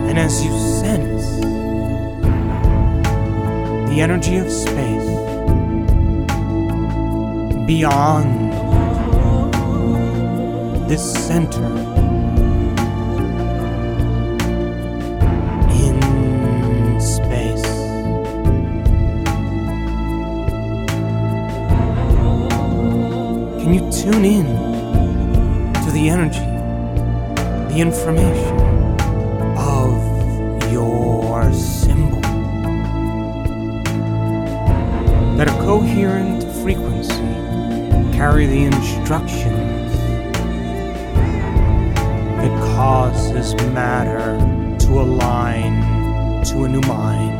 And as you sense the energy of space beyond this center in space, can you tune in to the energy, the information of your symbol? That a coherent frequency carry the instructions that causes matter to align to a new mind.